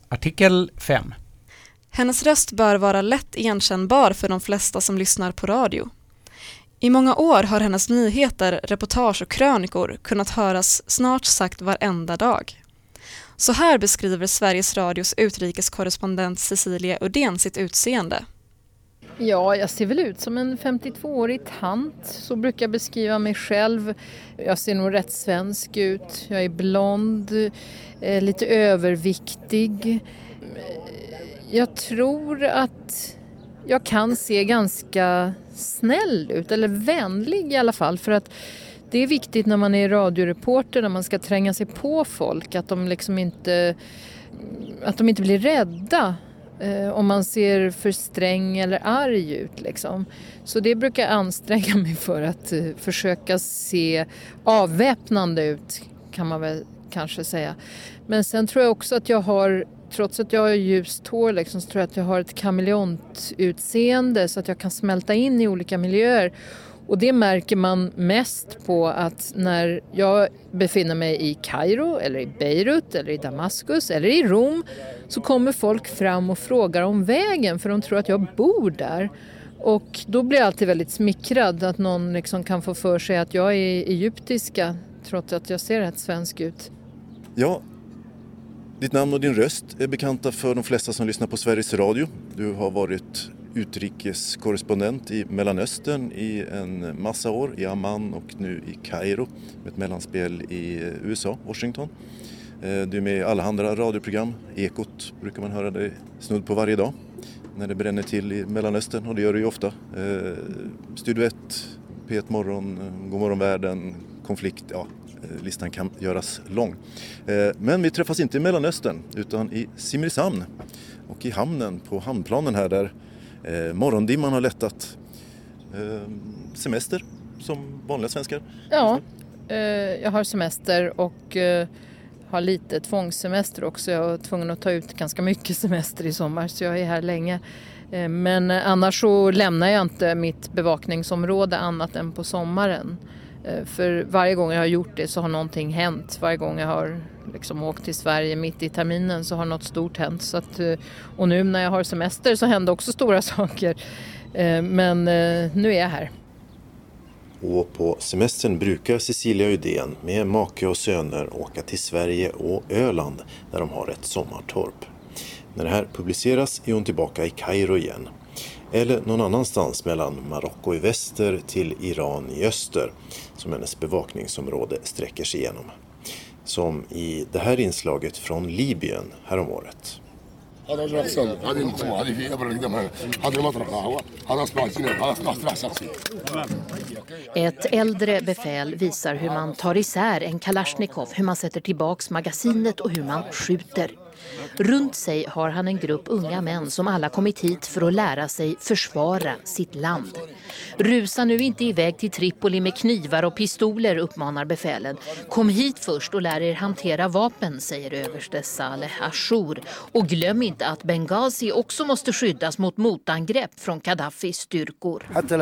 Artikel 5. Hennes röst bör vara lätt igenkännbar för de flesta som lyssnar på radio. I många år har hennes nyheter, reportage och krönikor kunnat höras snart sagt varenda dag. Så här beskriver Sveriges Radios utrikeskorrespondent Cecilia Uddén sitt utseende. Ja, jag ser väl ut som en 52-årig tant, så brukar jag beskriva mig själv. Jag ser nog rätt svensk ut, jag är blond, lite överviktig. Jag tror att jag kan se ganska snäll ut, eller vänlig i alla fall, för att det är viktigt när man är radioreporter, när man ska tränga sig på folk, att de liksom inte blir rädda om man ser för sträng eller arg ut liksom. Så det brukar jag anstränga mig för att försöka se avväpnande ut, kan man väl kanske säga. Men sen tror jag också att jag har, trots att jag har ljust hår liksom, så tror jag att jag har ett kameleontutseende så att jag kan smälta in i olika miljöer. Och det märker man mest på att när jag befinner mig i Kairo eller i Beirut eller i Damaskus eller i Rom, så kommer folk fram och frågar om vägen för de tror att jag bor där. Och då blir jag alltid väldigt smickrad att någon liksom kan få för sig att jag är egyptiska trots att jag ser rätt svensk ut. Ja, ditt namn och din röst är bekanta för de flesta som lyssnar på Sveriges Radio. Du har varit utrikeskorrespondent i Mellanöstern i en massa år, i Amman och nu i Kairo med ett mellanspel i USA, Washington. Du är med i alla andra radioprogram. Ekot brukar man höra dig snudd på varje dag när det bränner till i Mellanöstern, och det gör du ju ofta. Studio 1, P1 Morgon, God morgon världen, Konflikt, ja, listan kan göras lång. Men vi träffas inte i Mellanöstern utan i Simrishamn och i hamnen på hamnplanen här där morgondimman har lättat. Semester som vanliga svenskar? Ja, jag har semester och har lite tvångssemester också. Jag var tvungen att ta ut ganska mycket semester i sommar så jag är här länge. Men annars så lämnar jag inte mitt bevakningsområde annat än på sommaren. För varje gång jag har gjort det så har någonting hänt. Varje gång jag har liksom åkt till Sverige mitt i terminen så har något stort hänt. Så att, och nu när jag har semester så händer också stora saker. Men nu är jag här. Och på semestern brukar Cecilia Uddén med make och söner åka till Sverige och Öland där de har ett sommartorp. När det här publiceras är hon tillbaka i Kairo igen. Eller någon annanstans mellan Marocko i väster till Iran i öster som hennes bevakningsområde sträcker sig igenom. Som i det här inslaget från Libyen häromåret. Ett äldre befäl visar hur man tar isär en Kalashnikov, hur man sätter tillbaks magasinet och hur man skjuter. Runt sig har han en grupp unga män som alla kommit hit för att lära sig försvara sitt land. Rusa nu inte iväg till Tripoli med knivar och pistoler, uppmanar befälen. Kom hit först och lär er hantera vapen, säger överste Saleh Ashour. Och glöm inte att Benghazi också måste skyddas mot motangrepp från Gaddafis styrkor.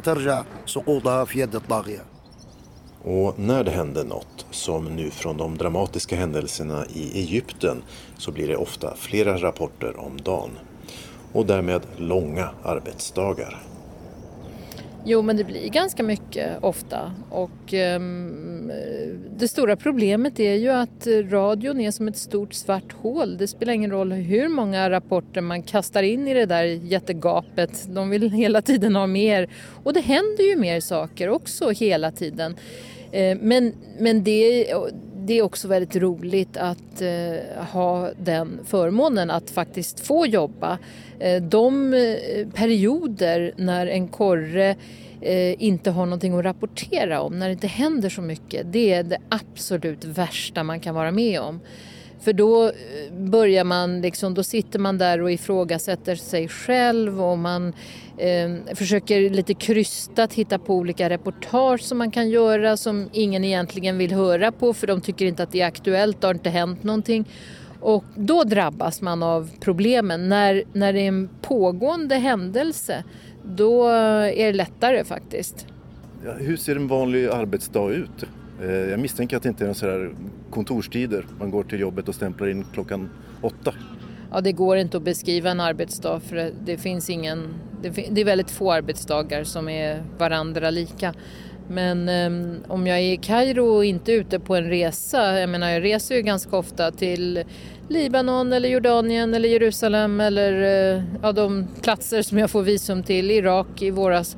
Och när det händer något, som nu från de dramatiska händelserna i Egypten, så blir det ofta flera rapporter om dagen. Och därmed långa arbetsdagar. Jo, men det blir ganska mycket ofta. Och det stora problemet är ju att radion är som ett stort svart hål. Det spelar ingen roll hur många rapporter man kastar in i det där jättegapet. De vill hela tiden ha mer. Och det händer ju mer saker också hela tiden. Men det är också väldigt roligt att ha den förmånen att faktiskt få jobba. De perioder när en korre inte har någonting att rapportera om, när det inte händer så mycket, det är det absolut värsta man kan vara med om. För då börjar man liksom, då sitter man där och ifrågasätter sig själv och man försöker lite krystat hitta på olika reportage som man kan göra som ingen egentligen vill höra på för de tycker inte att det är aktuellt, det har inte hänt någonting. Och då drabbas man av problemen. När det är en pågående händelse, då är det lättare faktiskt. Ja, hur ser en vanlig arbetsdag ut? Jag misstänker att det inte är några så här kontorstider. Man går till jobbet och stämplar in klockan 8. Ja, det går inte att beskriva en arbetsdag för det finns det är väldigt få arbetsdagar som är varandra lika. Men om jag är i Kairo och inte ute på en resa, jag reser ju ganska ofta till Libanon eller Jordanien eller Jerusalem eller de platser som jag får visum till, Irak i våras.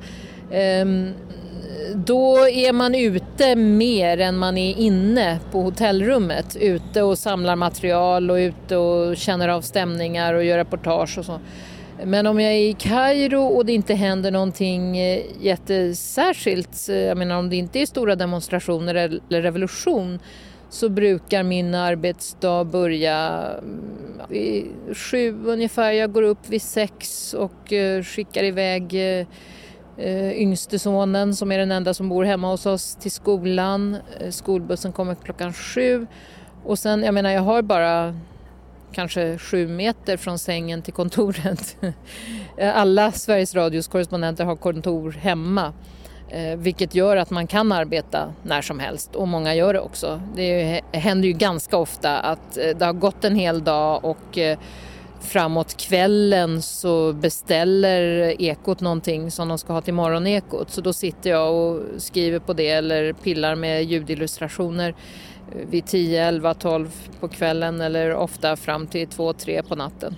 Då är man ute mer än man är inne på hotellrummet. Ute och samlar material och ute och känner av stämningar och gör reportage och så. Men om jag är i Kairo och det inte händer någonting jättesärskilt, om det inte är stora demonstrationer eller revolution, så brukar min arbetsdag börja vid 7 ungefär. Jag går upp vid 6 och skickar iväg yngste sonen som är den enda som bor hemma hos oss till skolan. Skolbussen kommer klockan 7 och sen, jag har bara kanske 7 meter från sängen till kontoret. Alla Sveriges Radios korrespondenter har kontor hemma, vilket gör att man kan arbeta när som helst och många gör det också. Det händer ju ganska ofta att det har gått en hel dag och framåt kvällen så beställer Ekot någonting som de ska ha till morgonekot. Så då sitter jag och skriver på det eller pillar med ljudillustrationer vid 10, 11, 12 på kvällen eller ofta fram till 2, 3 på natten.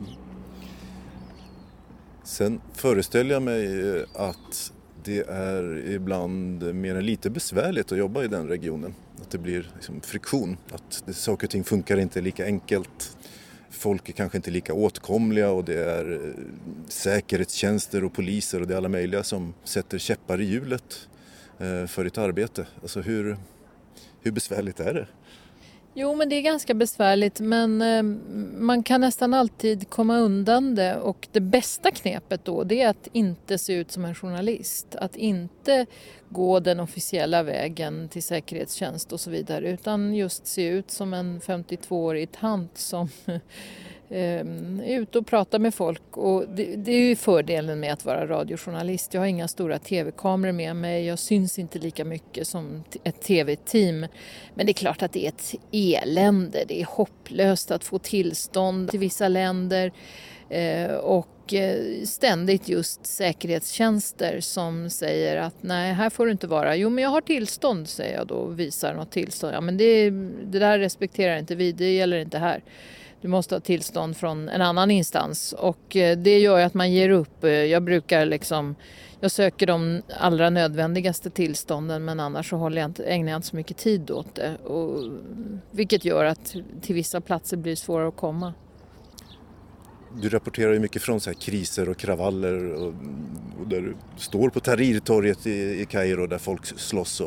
Sen föreställer jag mig att det är ibland mer än lite besvärligt att jobba i den regionen. Att det blir friktion, att saker och ting funkar inte lika enkelt. Folk är kanske inte lika åtkomliga och det är säkerhetstjänster och poliser och det är alla möjliga som sätter käppar i hjulet för ett arbete. Alltså hur besvärligt är det? Jo, men det är ganska besvärligt, men man kan nästan alltid komma undan det. Och det bästa knepet då, det är att inte se ut som en journalist. Att inte gå den officiella vägen till säkerhetstjänst och så vidare, utan just se ut som en 52-årig tant som är ute och pratar med folk. Och det är ju fördelen med att vara radiojournalist. Jag har inga stora tv-kameror med mig. Jag syns inte lika mycket som ett tv-team. Men det är klart att det är ett elände. Det är hopplöst att få tillstånd till vissa länder. Och ständigt just säkerhetstjänster som säger att nej, här får du inte vara. Jo, men jag har tillstånd, säger jag då och visar något tillstånd. Ja, men det där respekterar inte vi, det gäller inte här. Du måste ha tillstånd från en annan instans och det gör att man ger upp. Jag brukar jag söker de allra nödvändigaste tillstånden, men annars så ägnar jag inte så mycket tid åt det. Vilket gör att till vissa platser blir det svårare att komma. Du rapporterar ju mycket från så här kriser och kravaller och där du står på Tahrirtorget i Kairo där folk slåss.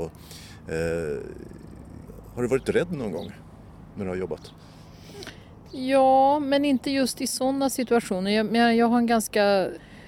Har du varit rädd någon gång när du har jobbat? Ja, men inte just i sådana situationer. Jag har en ganska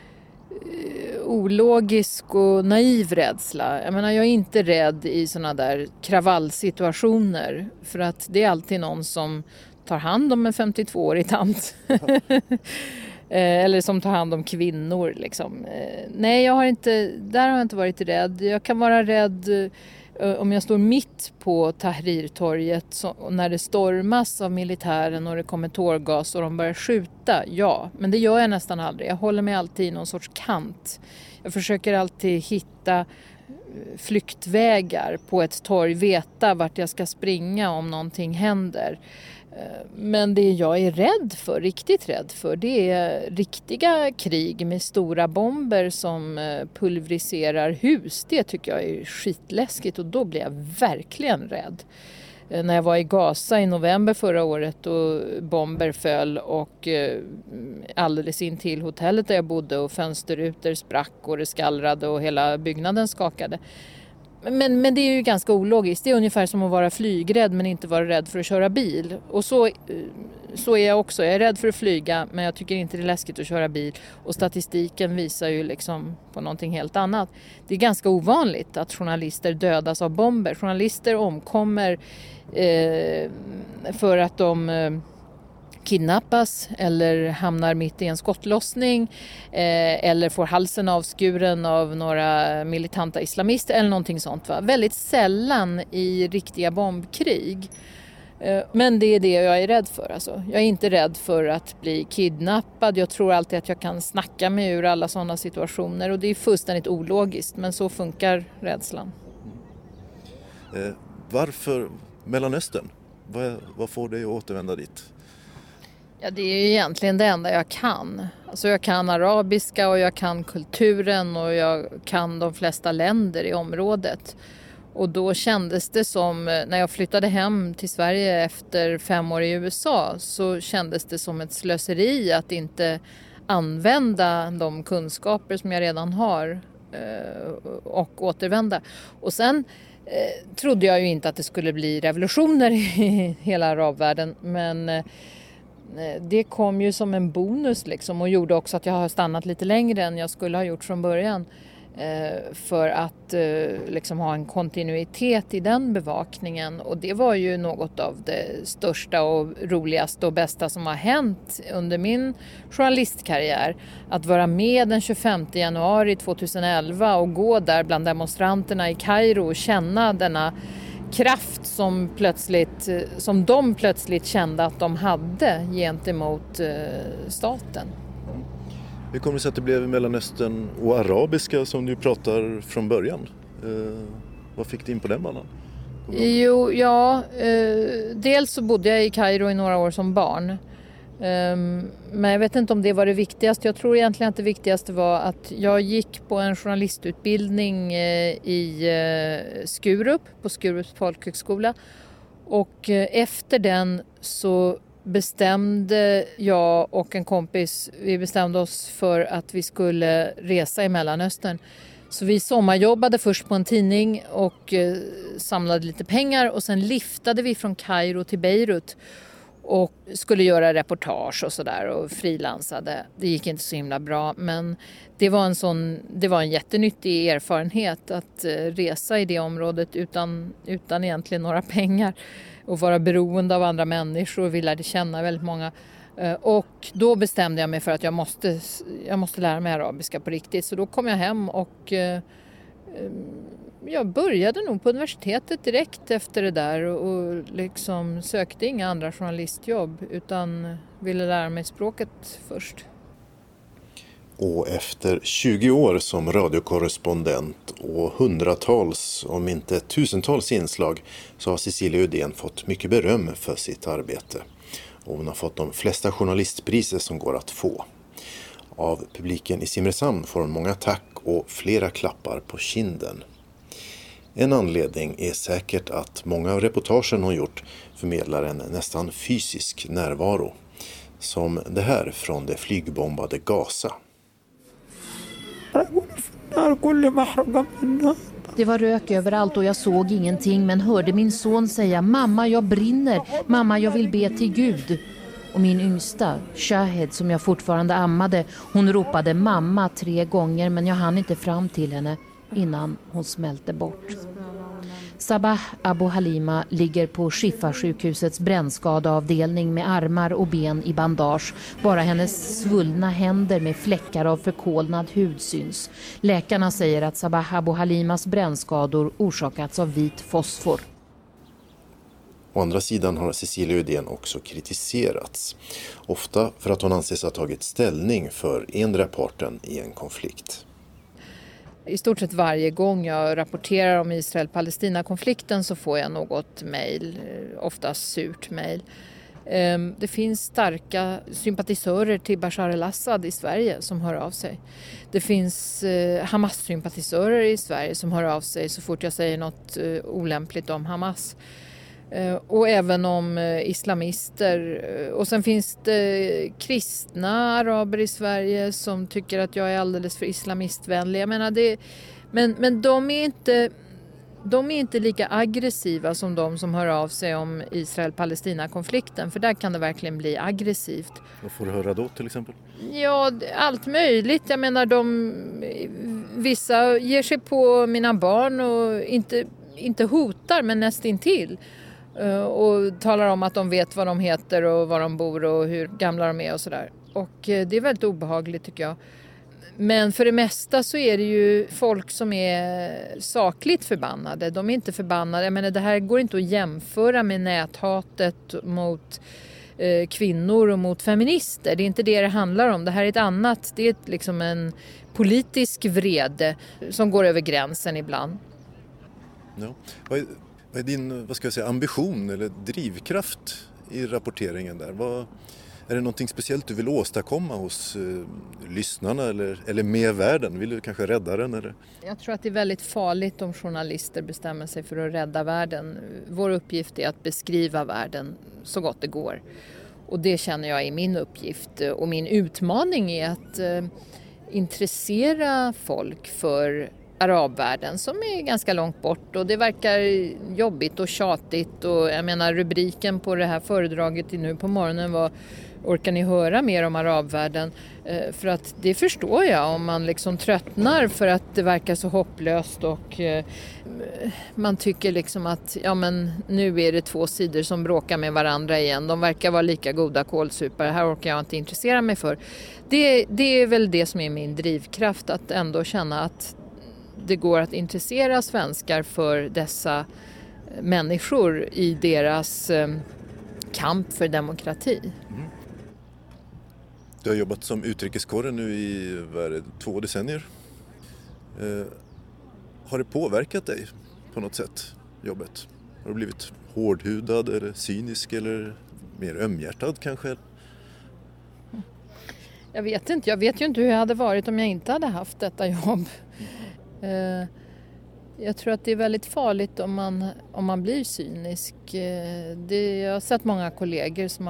ologisk och naiv rädsla. Jag är inte rädd i sådana där kravallsituationer. För att det är alltid någon som tar hand om en 52-årig tant. Eller som tar hand om kvinnor. Nej, där har jag inte varit rädd. Jag kan vara rädd om jag står mitt på Tahrirtorget när det stormas av militären och det kommer tårgas och de börjar skjuta. Ja, men det gör jag nästan aldrig. Jag håller mig alltid i någon sorts kant. Jag försöker alltid hitta flyktvägar på ett torg, veta vart jag ska springa om någonting händer. Men det jag är riktigt rädd för, det är riktiga krig med stora bomber som pulveriserar hus. Det tycker jag är skitläskigt och då blir jag verkligen rädd. När jag var i Gaza i november förra året och bomber föll och alldeles in till hotellet där jag bodde och fönsterrutor sprack och det skallrade och hela byggnaden skakade. Men det är ju ganska ologiskt. Det är ungefär som att vara flygrädd men inte vara rädd för att köra bil. Och så är jag också. Jag är rädd för att flyga men jag tycker inte det är läskigt att köra bil. Och statistiken visar ju på någonting helt annat. Det är ganska ovanligt att journalister dödas av bomber. Journalister omkommer för att de kidnappas eller hamnar mitt i en skottlossning eller får halsen avskuren av några militanta islamister eller någonting sånt. Väldigt sällan i riktiga bombkrig. Men det är det jag är rädd för. Alltså. Jag är inte rädd för att bli kidnappad. Jag tror alltid att jag kan snacka mig ur alla sådana situationer. Och det är fullständigt ologiskt, men så funkar rädslan. Varför Mellanöstern? Vad får dig att återvända dit? Ja, det är ju egentligen det enda jag kan. Alltså jag kan arabiska och jag kan kulturen och jag kan de flesta länder i området. Och då kändes det som, när jag flyttade hem till Sverige efter 5 år i USA, så kändes det som ett slöseri att inte använda de kunskaper som jag redan har och återvända. Och sen trodde jag ju inte att det skulle bli revolutioner i hela arabvärlden, men det kom ju som en bonus liksom och gjorde också att jag har stannat lite längre än jag skulle ha gjort från början. För att liksom ha en kontinuitet i den bevakningen, och det var ju något av det största och roligaste och bästa som har hänt under min journalistkarriär. Att vara med den 25 januari 2011 och gå där bland demonstranterna i Kairo och känna denna kraft som de plötsligt kände att de hade gentemot staten. Hur kommer det sig att det blev Mellanöstern och arabiska som du pratar från början? Vad fick du in på den banan? Dels så bodde jag i Kairo i några år som barn. Men jag vet inte om det var det viktigaste. Jag tror egentligen att det viktigaste var att jag gick på en journalistutbildning i Skurup, på Skurups folkhögskola. Och efter den så bestämde jag och en kompis, vi bestämde oss för att vi skulle resa i Mellanöstern. Så vi sommarjobbade först på en tidning och samlade lite pengar, och sen liftade vi från Kairo till Beirut och skulle göra reportage och sådär och frilansade. Det gick inte så himla bra, men det var en jättenyttig erfarenhet att resa i det området utan egentligen några pengar och vara beroende av andra människor. Vi lärde känna väldigt många. Och då bestämde jag mig för att jag måste lära mig arabiska på riktigt. Så då kom jag hem och jag började nog på universitetet direkt efter det där och liksom sökte inga andra journalistjobb utan ville lära mig språket först. Och efter 20 år som radiokorrespondent och hundratals, om inte tusentals inslag, så har Cecilia Uddén fått mycket beröm för sitt arbete. Och hon har fått de flesta journalistpriser som går att få. Av publiken i Simrishamn får hon många tack och flera klappar på kinden. En anledning är säkert att många av reportagen hon gjort förmedlar en nästan fysisk närvaro. Som det här från det flygbombade Gaza. Det var rök överallt och jag såg ingenting, men hörde min son säga: mamma, jag brinner, mamma, jag vill be till Gud. Och min yngsta, Shahed, som jag fortfarande ammade, hon ropade mamma 3 gånger, men jag hann inte fram till henne innan hon smälte bort. Sabah Abu Halima ligger på Shifa-sjukhusets brännskadeavdelning med armar och ben i bandage. Bara hennes svullna händer med fläckar av förkolnad hud syns. Läkarna säger att Sabah Abu Halimas brännskador orsakats av vit fosfor. Å andra sidan har Cecilia Uddén också kritiserats. Ofta för att hon anses ha tagit ställning för endera parten i en konflikt. I stort sett varje gång jag rapporterar om Israel-Palestina-konflikten så får jag något mejl, oftast surt mejl. Det finns starka sympatisörer till Bashar al-Assad i Sverige som hör av sig. Det finns Hamas-sympatisörer i Sverige som hör av sig så fort jag säger något olämpligt om Hamas. Och även om islamister. Och sen finns det kristna araber i Sverige som tycker att jag är alldeles för islamistvänlig. Jag menar men de är inte lika aggressiva som de som hör av sig om Israel-Palestina-konflikten. För där kan det verkligen bli aggressivt. Vad får du höra då till exempel? Ja, allt möjligt. Jag menar vissa ger sig på mina barn och inte hotar men nästintill. Och talar om att de vet vad de heter och var de bor och hur gamla de är och sådär. Och det är väldigt obehagligt tycker jag. Men för det mesta så är det ju folk som är sakligt förbannade. De är inte förbannade. Jag menar, det här går inte att jämföra med näthatet mot kvinnor och mot feminister. Det är inte det handlar om. Det här är ett annat. Det är liksom en politisk vrede som går över gränsen ibland. Ja. Vad är din, ambition eller drivkraft i rapporteringen där? Är det någonting speciellt du vill åstadkomma hos lyssnarna eller med världen? Vill du kanske rädda den? Eller? Jag tror att det är väldigt farligt om journalister bestämmer sig för att rädda världen. Vår uppgift är att beskriva världen så gott det går. Och det känner jag är min uppgift. Och min utmaning är att intressera folk för arabvärlden som är ganska långt bort. Och det verkar jobbigt och tjatigt. Och jag menar, rubriken på det här föredraget nu på morgonen var: orkar ni höra mer om arabvärlden? För att det förstår jag om man liksom tröttnar för att det verkar så hopplöst och man tycker liksom att nu är det två sidor som bråkar med varandra igen. De verkar vara lika goda kålsupare. Här orkar jag inte intressera mig för. Det är väl det som är min drivkraft, att ändå känna att det går att intressera svenskar för dessa människor i deras kamp för demokrati. Mm. Du har jobbat som utrikeskorre nu i 2 decennier. Har det påverkat dig på något sätt, jobbet? Har du blivit hårdhudad eller cynisk eller mer ömhjärtad kanske? Jag vet inte. Jag vet ju inte hur jag hade varit om jag inte hade haft detta jobb. Jag tror att det är väldigt farligt om man blir cynisk. Jag har sett många kollegor som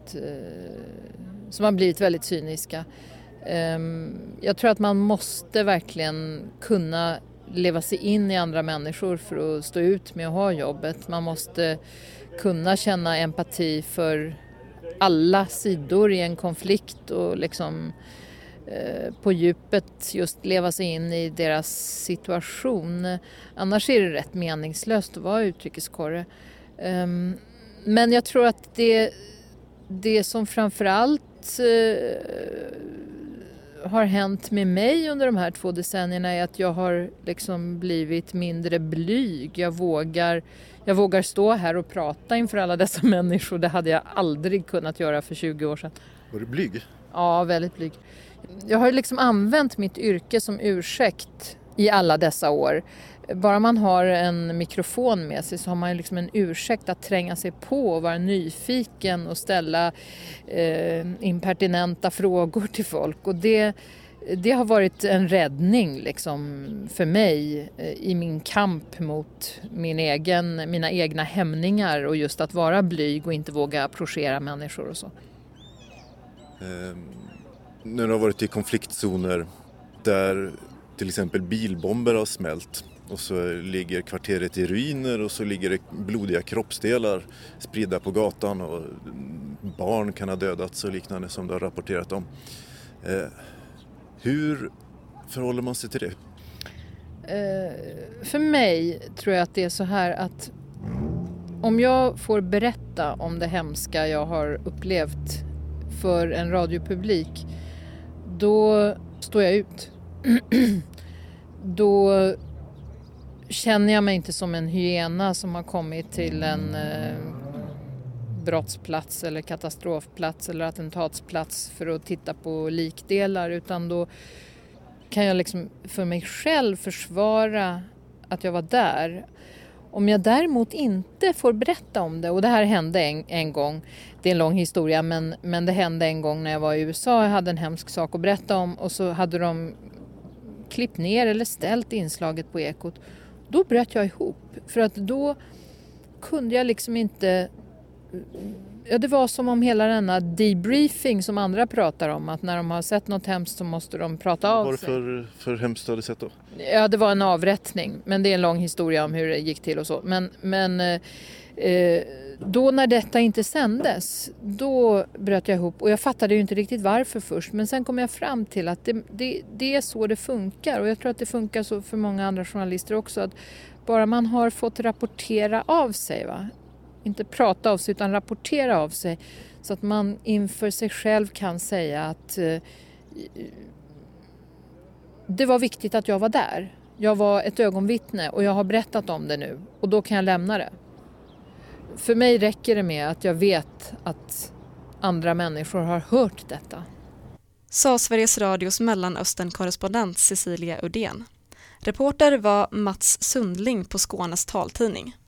har blivit väldigt cyniska. Jag tror att man måste verkligen kunna leva sig in i andra människor för att stå ut med att ha jobbet. Man måste kunna känna empati för alla sidor i en konflikt och liksom på djupet just leva sig in i deras situation. Annars är det rätt meningslöst att vara utrikeskorre. Men jag tror att det som framförallt har hänt med mig under de här 2 decennierna är att jag har liksom blivit mindre blyg. Jag vågar stå här och prata inför alla dessa människor. Det hade jag aldrig kunnat göra för 20 år sedan. Var du blyg? Ja, väldigt blyg. Jag har liksom använt mitt yrke som ursäkt i alla dessa år. Bara man har en mikrofon med sig så har man liksom en ursäkt att tränga sig på och vara nyfiken och ställa impertinenta frågor till folk. Och det har varit en räddning liksom för mig i min kamp mot mina egna hämningar och just att vara blyg och inte våga approchera människor och så. När du har varit i konfliktzoner där till exempel bilbomber har smält och så ligger kvarteret i ruiner och så ligger det blodiga kroppsdelar spridda på gatan och barn kan ha dödats och liknande som du har rapporterat om. Hur förhåller man sig till det? För mig tror jag att det är så här att om jag får berätta om det hemska jag har upplevt för en radiopublik, då står jag ut. Då känner jag mig inte som en hyena som har kommit till en brottsplats eller katastrofplats eller attentatsplats för att titta på likdelar, utan då kan jag liksom för mig själv försvara att jag var där. Om jag däremot inte får berätta om det, och det här hände en gång, det är en lång historia, men det hände en gång när jag var i USA, jag hade en hemsk sak att berätta om och så hade de klippt ner eller ställt inslaget på Ekot. Då bröt jag ihop, för att då kunde jag liksom inte... Ja, det var som om hela denna debriefing som andra pratar om, att när de har sett något hemskt så måste de prata av sig. Vad var det för hemskt du hade sett då? Ja, det var en avrättning, men det är en lång historia om hur det gick till och så. Men då när detta inte sändes, då bröt jag ihop. Och jag fattade ju inte riktigt varför först, men sen kom jag fram till att det är så det funkar. Och jag tror att det funkar så för många andra journalister också, att bara man har fått rapportera av sig, inte prata av sig utan rapportera av sig, så att man inför sig själv kan säga att Det var viktigt att jag var där. Jag var ett ögonvittne och jag har berättat om det nu och då kan jag lämna det. För mig räcker det med att jag vet att andra människor har hört detta. Sa Sveriges Radios Mellanöstern-korrespondent Cecilia Uddén. Reporter var Mats Sundling på Skånes taltidning.